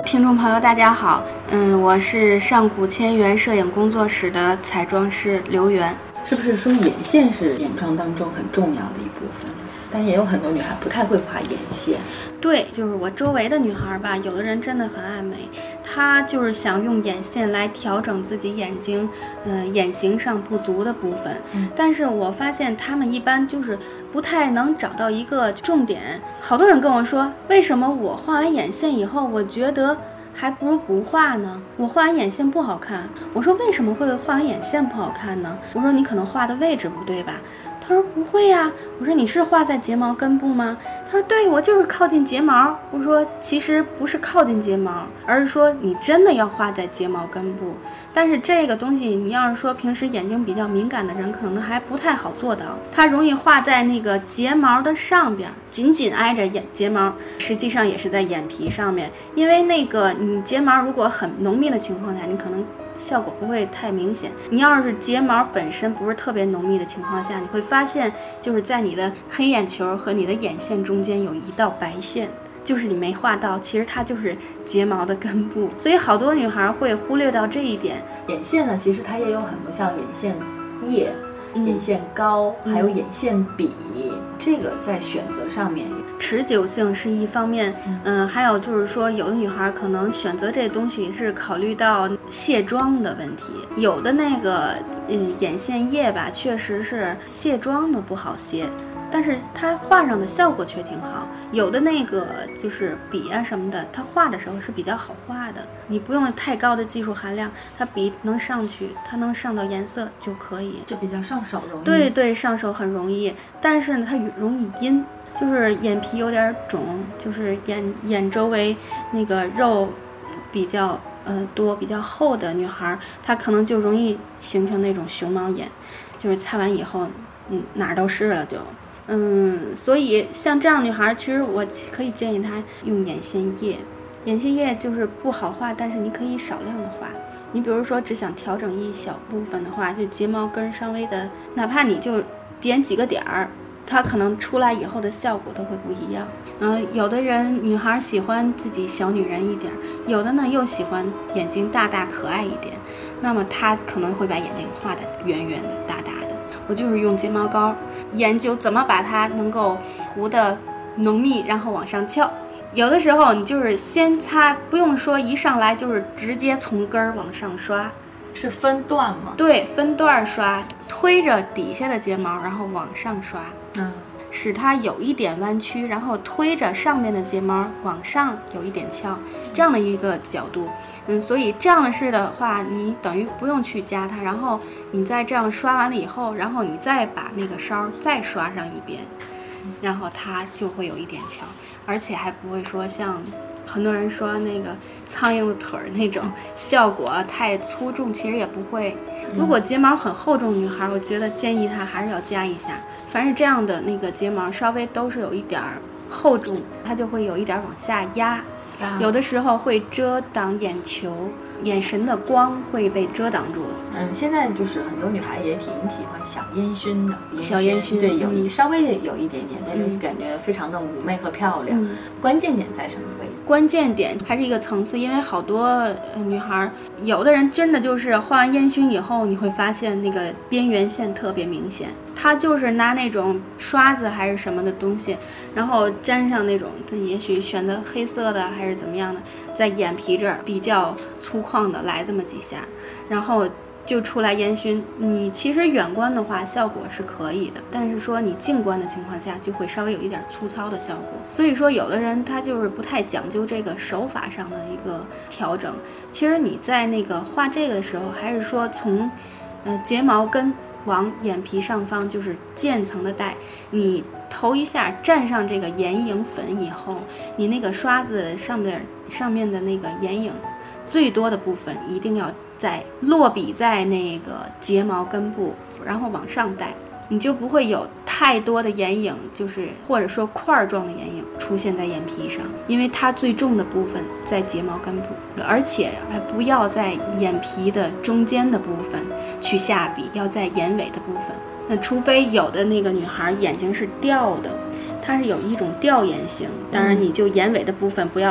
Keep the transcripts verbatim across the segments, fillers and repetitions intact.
听众朋友大家好，嗯，我是上古千源摄影工作室的彩妆师刘媛。 是不是说眼线是眼妆当中很重要的一部分？但也有很多女孩不太会画眼线。 对，就是我周围的女孩吧，有的人真的很爱美，她就是想用眼线来调整自己眼睛，嗯、呃，眼型上不足的部分。嗯、但是我发现她们一般就是不太能找到一个重点。好多人跟我说，为什么我画完眼线以后，我觉得还不如不画呢？我画完眼线不好看。我说为什么会画完眼线不好看呢？我说你可能画的位置不对吧。他说不会呀、啊。我说你是画在睫毛根部吗？他说对，我就是靠近睫毛。我说其实不是靠近睫毛，而是说你真的要画在睫毛根部。但是这个东西你要是说平时眼睛比较敏感的人可能还不太好做到，它容易画在那个睫毛的上边，紧紧挨着眼睫毛，实际上也是在眼皮上面。因为那个你睫毛如果很浓密的情况下，你可能效果不会太明显。你要是睫毛本身不是特别浓密的情况下，你会发现就是在你的黑眼球和你的眼线中间有一道白线，就是你没画到，其实它就是睫毛的根部。所以好多女孩会忽略到这一点。 眼线呢，其实它也有很多像眼线液、嗯、眼线膏，还有眼线笔、嗯、这个在选择上面持久性是一方面，嗯、呃，还有就是说，有的女孩可能选择这东西是考虑到卸妆的问题。有的那个，嗯，眼线液吧，确实是卸妆的不好卸，但是它画上的效果却挺好。有的那个就是笔啊什么的，它画的时候是比较好画的，你不用太高的技术含量，它笔能上去，它能上到颜色就可以， 就比较上手容易。 对对，上手很容易，但是呢，它容易阴。就是眼皮有点肿，就是眼眼周围那个肉比较呃多、比较厚的女孩，她可能就容易形成那种熊猫眼，就是擦完以后，嗯，哪儿都是了就，嗯，所以像这样女孩，其实我可以建议她用眼线液。眼线液就是不好画，但是你可以少量的画。你比如说只想调整一小部分的话，就睫毛根稍微的，哪怕你就点几个点儿。它可能出来以后的效果都会不一样。嗯、呃，有的人女孩喜欢自己小女人一点，有的呢又喜欢眼睛大大可爱一点，那么她可能会把眼睛画得圆圆的大大的。我就是用睫毛膏研究怎么把它能够糊得浓密，然后往上翘。有的时候你就是先擦，不用说一上来就是直接从根儿往上刷， 是分段吗？ 对，分段刷，推着底下的睫毛然后往上刷， 嗯， 使它有一点弯曲，然后推着上面的睫毛往上有一点翘，这样的一个角度。嗯，所以这样的式的话，你等于不用去夹它，然后你再这样刷完了以后，然后你再把那个勺再刷上一遍，然后它就会有一点翘，而且还不会说像很多人说那个苍蝇的腿儿那种效果太粗重，其实也不会。如果睫毛很厚重女孩，我觉得建议她还是要加一下。凡是这样的那个睫毛稍微都是有一点厚重，它就会有一点往下压，有的时候会遮挡眼球，眼神的光会被遮挡住。 嗯，现在就是很多女孩也挺喜欢小烟熏的， 小烟熏对，有一、 嗯、 稍微有一点点，但是感觉非常的妩媚和漂亮。嗯、关键点在什么位置？ 关键点还是一个层次，因为好多、呃、女孩，有的人真的就是画完烟熏以后，你会发现那个边缘线特别明显。他就是拿那种刷子还是什么的东西，然后沾上那种，他也许选择黑色的还是怎么样的，在眼皮这儿比较粗犷的来这么几下，然后就出来烟熏。你其实远观的话效果是可以的，但是说你近观的情况下就会稍微有一点粗糙的效果。所以说有的人他就是不太讲究这个手法上的一个调整。其实你在那个画这个的时候，还是说从呃睫毛根往眼皮上方就是渐层的带，你头一下蘸上这个眼影粉以后，你那个刷子上面上面的那个眼影最多的部分一定要在落笔在那个睫毛根部，然后往上带，你就不会有太多的眼影，就是或者说块状的眼影出现在眼皮上，因为它最重的部分在睫毛根部，而且还不要在眼皮的中间的部分去下笔，要在眼尾的部分。那除非有的那个女孩眼睛是吊的，它是有一种吊眼型，当然你就眼尾的部分不要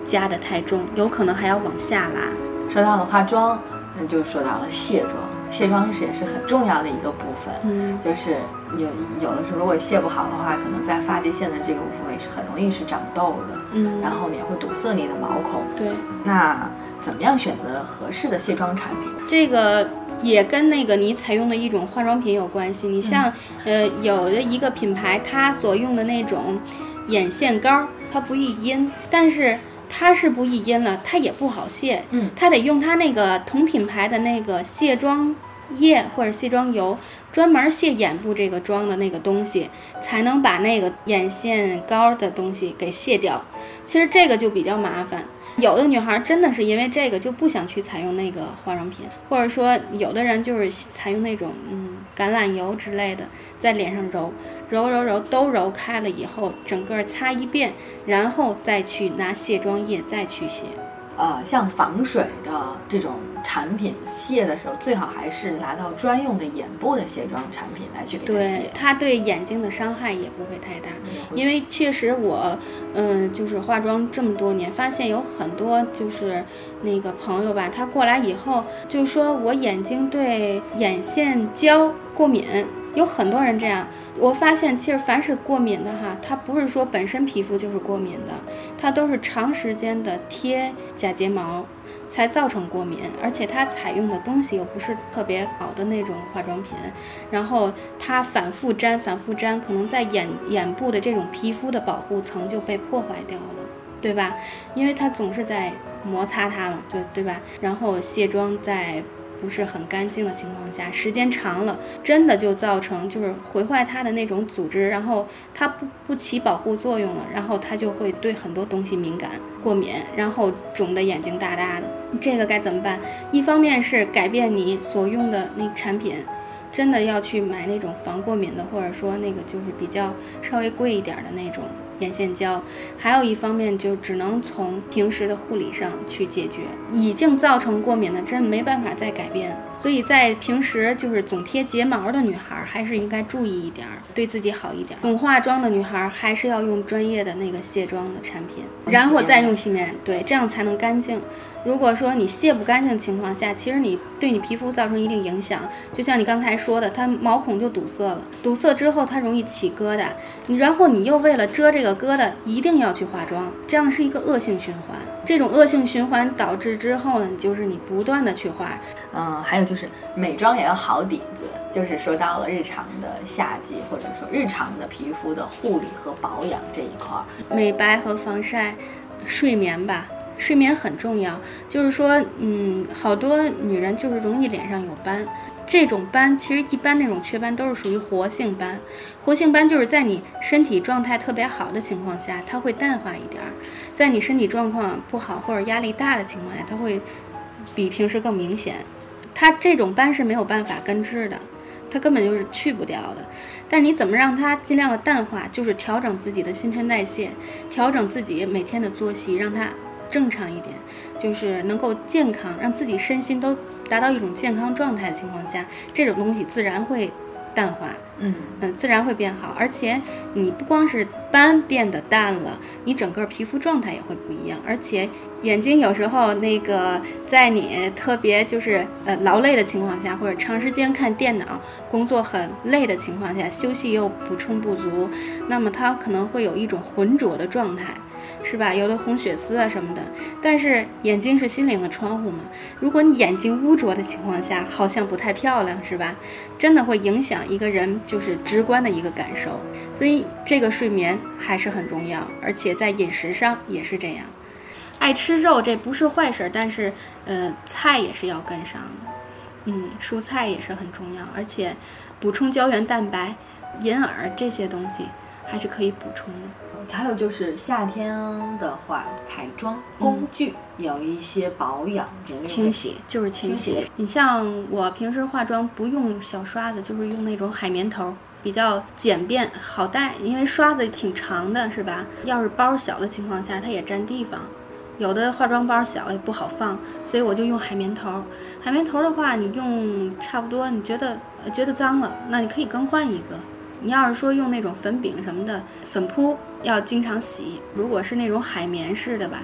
加的太重，有可能还要往下拉。 说到了化妆，就说到了卸妆。卸妆是也是很重要的一个部分， 嗯， 就是有有的时候如果卸不好的话，可能在发际线的这个部分是很容易是长痘的， 嗯， 然后也会堵塞你的毛孔。 对， 那怎么样选择合适的卸妆产品？ 这个也跟那个你采用的一种化妆品有关系。你像、嗯、呃有的一个品牌，它所用的那种眼线膏，它不易阴，但是它是不易阴了，它也不好卸， 嗯， 它得用它那个同品牌的那个卸妆液或者卸妆油，专门卸眼部这个妆的那个东西，才能把那个眼线膏的东西给卸掉。其实这个就比较麻烦，有的女孩真的是因为这个就不想去采用那个化妆品，或者说有的人就是采用那种嗯橄榄油之类的，在脸上揉揉揉揉都揉开了以后，整个擦一遍，然后再去拿卸妆液再去卸。 呃，像防水的这种产品卸的时候，最好还是拿到专用的眼部的卸妆产品来去给它卸。 对，它对眼睛的伤害也不会太大，因为确实我，嗯，就是化妆这么多年，发现有很多就是那个朋友吧，他过来以后就说我眼睛对眼线胶过敏，有很多人这样。我发现其实凡是过敏的哈，它不是说本身皮肤就是过敏的，它都是长时间的贴假睫毛才造成过敏，而且它采用的东西又不是特别好的那种化妆品，然后它反复粘反复粘，可能在眼眼部的这种皮肤的保护层就被破坏掉了，对吧？因为它总是在摩擦它嘛，对对吧？然后卸妆在不是很干净的情况下，时间长了，真的就造成就是毁坏它的那种组织，然后它不不起保护作用了，然后它就会对很多东西敏感、过敏，然后肿的眼睛大大的。这个该怎么办？一方面是改变你所用的那产品，真的要去买那种防过敏的，或者说那个就是比较稍微贵一点的那种眼线胶，还有一方面就只能从平时的护理上去解决，已经造成过敏的真没办法再改变，所以在平时就是总贴睫毛的女孩还是应该注意一点，对自己好一点。总化妆的女孩还是要用专业的那个卸妆的产品，然后再用洗面，对，这样才能干净。如果说你卸不干净的情况下，其实你对你皮肤造成一定影响，就像你刚才说的，它毛孔就堵塞了，堵塞之后它容易起疙瘩，你然后你又为了遮这个疙瘩一定要去化妆，这样是一个恶性循环。这种恶性循环导致之后呢，就是你不断的去化。 嗯，还有就是美妆也要好底子，就是说到了日常的夏季，或者说日常的皮肤的护理和保养这一块， 美白和防晒，睡眠吧。睡眠很重要，就是说，嗯，好多女人就是容易脸上有斑，这种斑其实一般那种雀斑都是属于活性斑，活性斑就是在你身体状态特别好的情况下，它会淡化一点，在你身体状况不好或者压力大的情况下，它会比平时更明显。它这种斑是没有办法根治的，它根本就是去不掉的。但是你怎么让它尽量的淡化，就是调整自己的新陈代谢，调整自己每天的作息，让它正常一点，就是能够健康，让自己身心都达到一种健康状态的情况下，这种东西自然会淡化， 嗯嗯，自然会变好。而且你不光是斑变得淡了，你整个皮肤状态也会不一样。而且眼睛有时候那个在你特别就是呃劳累的情况下，或者长时间看电脑工作很累的情况下，休息又补充不足，那么它可能会有一种浑浊的状态，是吧？有的红血丝啊什么的。但是眼睛是心灵的窗户嘛，如果你眼睛污浊的情况下，好像不太漂亮，是吧？真的会影响一个人就是直观的一个感受。所以这个睡眠还是很重要，而且在饮食上也是这样。爱吃肉这不是坏事，但是呃菜也是要跟上的，嗯，蔬菜也是很重要，而且补充胶原蛋白、银耳这些东西还是可以补充的。 还有就是夏天的话，彩妆工具有一些保养频率， 清洗就是清洗。清洗你像我平时化妆不用小刷子，就是用那种海绵头，比较简便好带，因为刷子挺长的，是吧？要是包小的情况下，它也占地方。有的化妆包小也不好放，所以我就用海绵头。海绵头的话，你用差不多，你觉得觉得脏了，那你可以更换一个。你要是说用那种粉饼什么的粉扑，要经常洗。如果是那种海绵式的吧，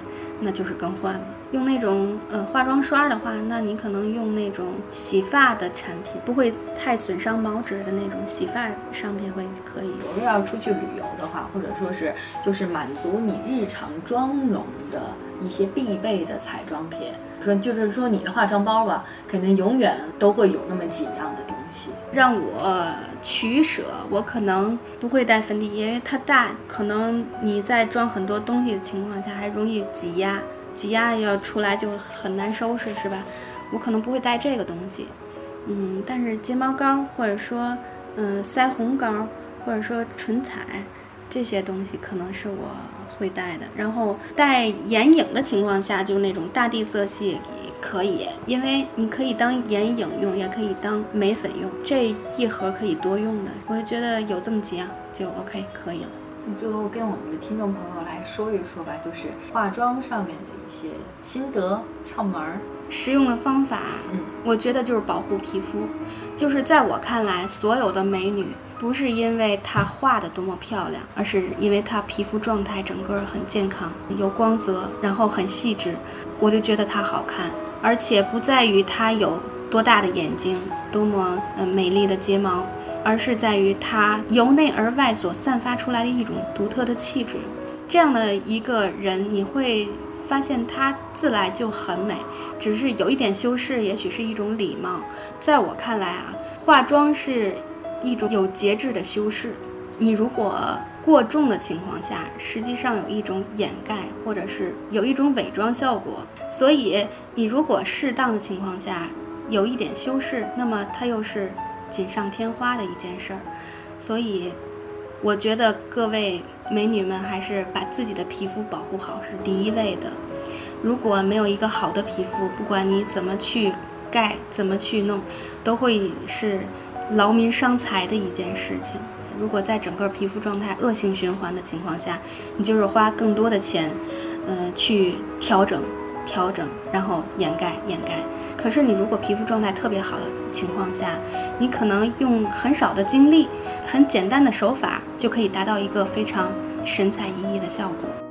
那就是更换了。用那种呃化妆刷的话，那你可能用那种洗发的产品，不会太损伤毛质的那种洗发商品会可以。 如果要出去旅游的话，或者说是就是满足你日常妆容的一些必备的彩妆品，说就是说你的化妆包吧，肯定永远都会有那么几样的东西。 让我取舍，我可能不会带粉底，因为它大，可能你在装很多东西的情况下还容易挤压。挤压要出来就很难收拾，是吧？我可能不会带这个东西，嗯，但是睫毛膏或者说嗯腮红膏或者说唇彩这些东西可能是我会带的。然后带眼影的情况下，就那种大地色系可以，因为你可以当眼影用，也可以当眉粉用，这一盒可以多用的。我觉得有这么几样就 OK 可以了。 你最后跟我们的听众朋友来说一说吧，就是化妆上面的一些心得窍门儿。 实用的方法， 嗯， 我觉得就是保护皮肤。就是在我看来，所有的美女不是因为她画的多么漂亮，而是因为她皮肤状态整个很健康，有光泽，然后很细致，我就觉得她好看。而且不在于她有多大的眼睛，多么、呃、美丽的睫毛，而是在于它由内而外所散发出来的一种独特的气质。这样的一个人，你会发现他自来就很美，只是有一点修饰，也许是一种礼貌。在我看来啊，化妆是一种有节制的修饰。你如果过重的情况下，实际上有一种掩盖，或者是有一种伪装效果。所以你如果适当的情况下有一点修饰，那么它又是锦上添花的一件事儿。所以我觉得各位美女们还是把自己的皮肤保护好是第一位的。如果没有一个好的皮肤，不管你怎么去盖，怎么去弄，都会是劳民伤财的一件事情。如果在整个皮肤状态恶性循环的情况下，你就是花更多的钱呃，去调整调整，然后掩盖掩盖。可是你如果皮肤状态特别好的情况下，你可能用很少的精力，很简单的手法就可以达到一个非常神采奕奕的效果。